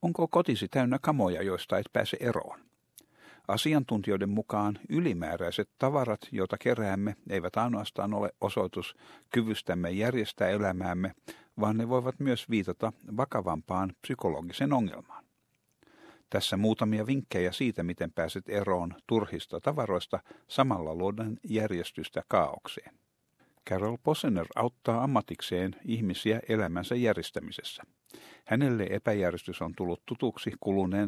Onko kotisi täynnä kamoja, joista et pääse eroon? Asiantuntijoiden mukaan ylimääräiset tavarat, joita keräämme, eivät ainoastaan ole osoitus kyvystämme järjestää elämäämme, vaan ne voivat myös viitata vakavampaan psykologisen ongelmaan. Tässä muutamia vinkkejä siitä, miten pääset eroon turhista tavaroista samalla luoden järjestystä kaaokseen. Carol Posner auttaa ammatikseen ihmisiä elämänsä järjestämisessä. Hänelle epäjärjestys on tullut tutuksi kuluneen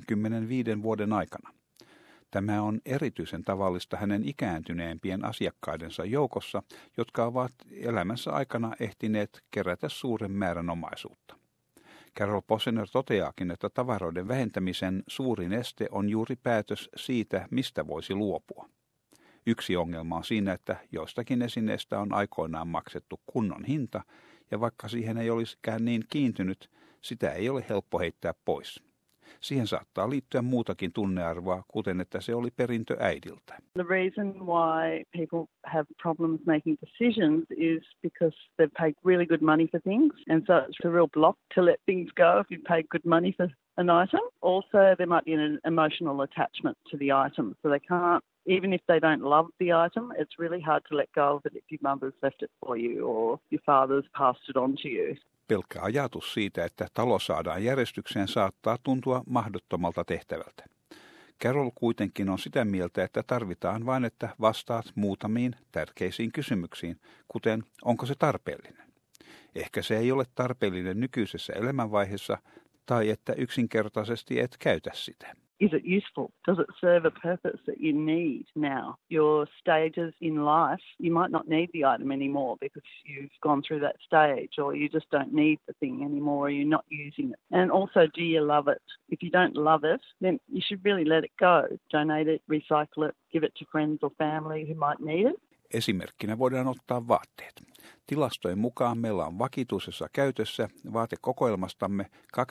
25 vuoden aikana. Tämä on erityisen tavallista hänen ikääntyneempien asiakkaidensa joukossa, jotka ovat elämänsä aikana ehtineet kerätä suuren määrän omaisuutta. Carol Posner toteaakin, että tavaroiden vähentämisen suurin este on juuri päätös siitä, mistä voisi luopua. Yksi ongelma on siinä, että joistakin esineistä on aikoinaan maksettu kunnon hinta, ja vaikka siihen ei olisikään niin kiintynyt, sitä ei ole helppo heittää pois. Siihen saattaa liittyä muutakin tunnearvoa, kuten että se oli perintö äidiltä. The reason why people have problems making decisions is because they've paid really good money for things, and so it's a real block to let things go if you paid good money for an item. Also, there might be an emotional attachment to the item, so they can't, even if they don't love the item, it's really hard to let go of it if your mother's left it for you or your father's passed it on to you. Pelkkä ajatus siitä, että talo saadaan järjestykseen, saattaa tuntua mahdottomalta tehtävältä. Carol kuitenkin on sitä mieltä, että tarvitaan vain, että vastaat muutamiin tärkeisiin kysymyksiin, kuten onko se tarpeellinen. Ehkä se ei ole tarpeellinen nykyisessä elämänvaiheessa, tai että yksinkertaisesti et käytä sitä. Is it useful? Does it serve a purpose that you need now? Your stages in life, you might not need the item anymore because you've gone through that stage, or you just don't need the thing anymore, or you're not using it. And also, do you love it? If you don't love it, then you should really let it go. Donate it, recycle it, give it to friends or family who might need it. Esimerkkinä voidaan ottaa vaatteet. Tilastojen mukaan meillä on vakituisessa käytössä vaatekokoelmastamme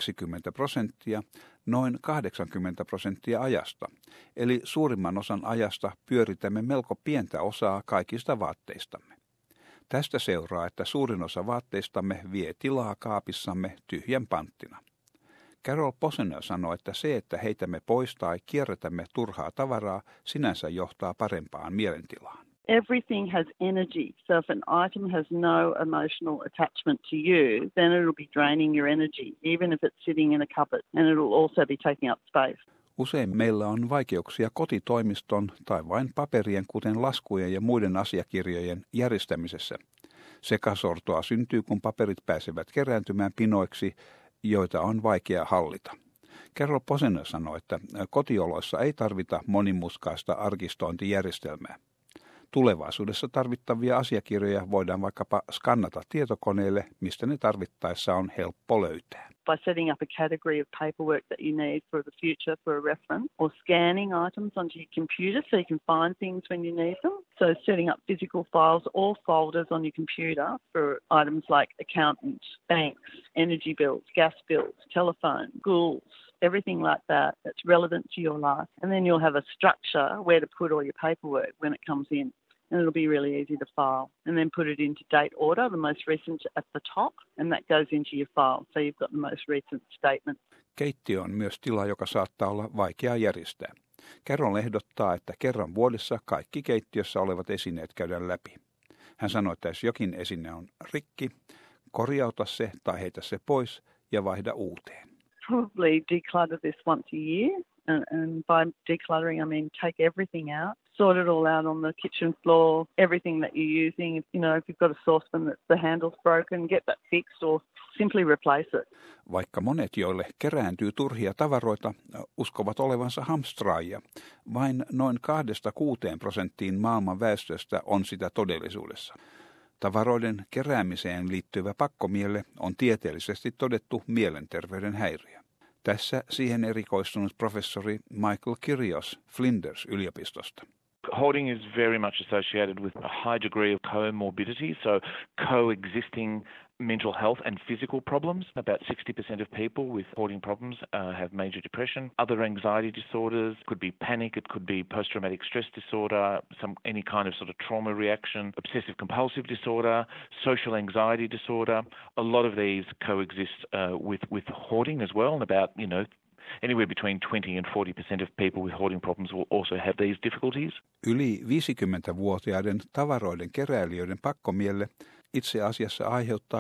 20%, noin 80% ajasta. Eli suurimman osan ajasta pyöritämme melko pientä osaa kaikista vaatteistamme. Tästä seuraa, että suurin osa vaatteistamme vie tilaa kaapissamme tyhjän panttina. Carol Posner sanoi, että se, että heitämme pois tai kierrätämme turhaa tavaraa, sinänsä johtaa parempaan mielentilaan. Everything has energy, so if an item has no emotional attachment to you, then it'll be draining your energy, even if it's sitting in a cupboard, and it'll also be taking up space. Usein meillä on vaikeuksia kotitoimiston tai vain paperien, kuten laskujen ja muiden asiakirjojen järjestämisessä. Sekasortoa syntyy, kun paperit pääsevät kerääntymään pinoiksi, joita on vaikea hallita. Carol Posner sanoi, että kotioloissa ei tarvita monimutkaista arkistointijärjestelmää. Tulevaisuudessa tarvittavia asiakirjoja voidaan vaikkapa skannata tietokoneelle, mistä ne tarvittaessa on helppo löytää. By setting up a category of paperwork that you need for the future for a reference, or scanning items onto your computer so you can find things when you need them. So setting up physical files or folders on your computer for items like accountant, banks, energy bills, gas bills, telephone, schools, everything like that that's relevant to your life. And then you'll have a structure where to put all your paperwork when it comes in. And it'll be really easy to file. And then put it into date order, the most recent at the top, and that goes into your file. So you've got the most recent statement. Keittiö on myös tila, joka saattaa olla vaikea järjestää. Carol ehdottaa, että kerran vuodessa kaikki keittiössä olevat esineet käydään läpi. Hän sanoi, että jos jokin esine on rikki, korjauta se tai heitä se pois ja vaihda uuteen. Probably declutter this once a year. And by decluttering, I mean take everything out, sort it all out on the kitchen floor, everything that you're using. If you've got a saucepan that the handle's broken, get that fixed or simply replace it. Vaikka monet, joille kerääntyy turhia tavaroita, uskovat olevansa hamstraajia, vain noin 2–6% maailman väestöstä on sitä todellisuudessa. Tavaroiden keräämiseen liittyvä pakkomielle on tieteellisesti todettu mielenterveyden häiriö. Tässä siihen erikoistunut professori Michael Kyrios Flinders-yliopistosta. Hoarding is very much associated with a high degree of comorbidity, so coexisting mental health and physical problems. About 60% of people with hoarding problems have major depression. Other anxiety disorders could be panic, it could be post-traumatic stress disorder, any kind of sort of trauma reaction, obsessive compulsive disorder, social anxiety disorder. A lot of these coexist with hoarding as well, and about, anywhere between 20 and 40% of people with hoarding problems will also have these difficulties. Yli 50-vuotiaiden tavaroiden keräilijöiden pakkomielle itse asiassa aiheuttaa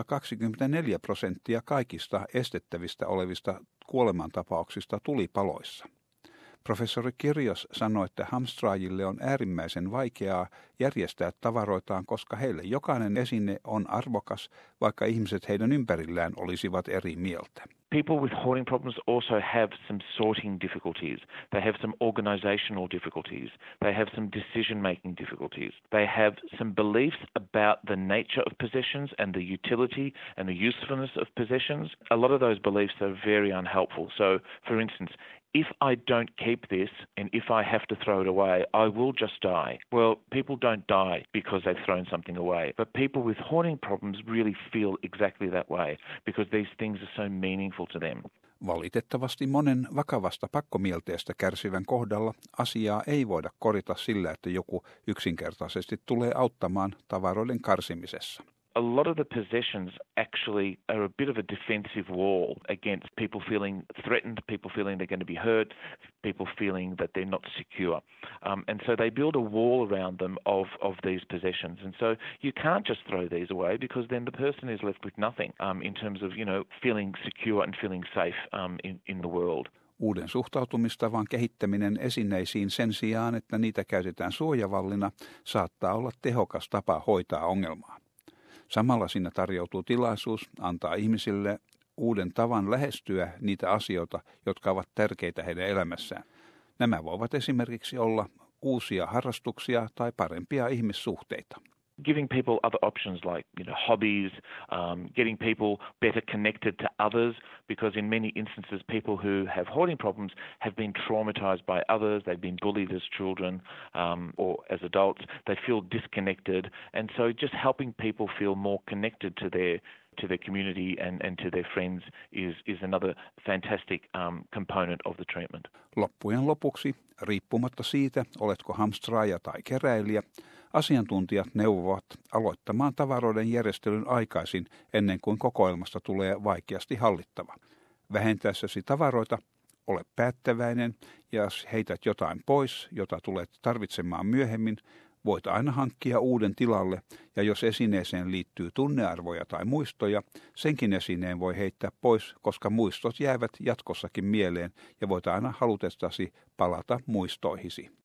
24% kaikista estettävistä olevista kuolemantapauksista tulipaloissa. Professori Kirjos sanoi, että hamstraajille on äärimmäisen vaikeaa järjestää tavaroitaan, koska heille jokainen esine on arvokas, vaikka ihmiset heidän ympärillään olisivat eri mieltä. People with hoarding problems also have some sorting difficulties. They have some organizational difficulties. They have some decision-making difficulties. They have some beliefs about the nature of possessions and the utility and the usefulness of possessions. A lot of those beliefs are very unhelpful. So, for instance, if I don't keep this and if I have to throw it away, I will just die. Well, people don't die because they've thrown something away. But people with hoarding problems really feel exactly that way because these things are so meaningful to them. Valitettavasti monen vakavasta pakkomielteestä kärsivän kohdalla asiaa ei voida korjata sillä, että joku yksinkertaisesti tulee auttamaan tavaroiden karsimisessa. A lot of the possessions actually are a bit of a defensive wall against people feeling threatened, people feeling they're going to be hurt, people feeling that they're not secure. And so they build a wall around them of these possessions. And so you can't just throw these away because then the person is left with nothing in terms of, feeling secure and feeling safe in the world. Uuden suhtautumistavan kehittäminen esineisiin sen sijaan, että niitä käytetään suojavallina, saattaa olla tehokas tapa hoitaa ongelmaa. Samalla siinä tarjoutuu tilaisuus antaa ihmisille uuden tavan lähestyä niitä asioita, jotka ovat tärkeitä heidän elämässään. Nämä voivat esimerkiksi olla uusia harrastuksia tai parempia ihmissuhteita. Giving people other options like, hobbies, getting people better connected to others, because in many instances people who have hoarding problems have been traumatized by others, they've been bullied as children or as adults, they feel disconnected, and so just helping people feel more connected to their community and to their friends is another fantastic component of the treatment. Loppujen lopuksi, riippumatta siitä, oletko hamstraaja tai keräilijä, asiantuntijat neuvovat aloittamaan tavaroiden järjestelyn aikaisin ennen kuin kokoelmasta tulee vaikeasti hallittava. Vähentäessäsi tavaroita, ole päättäväinen ja jos heität jotain pois, jota tulet tarvitsemaan myöhemmin, voit aina hankkia uuden tilalle ja jos esineeseen liittyy tunnearvoja tai muistoja, senkin esineen voi heittää pois, koska muistot jäävät jatkossakin mieleen ja voit aina halutessasi palata muistoihisi.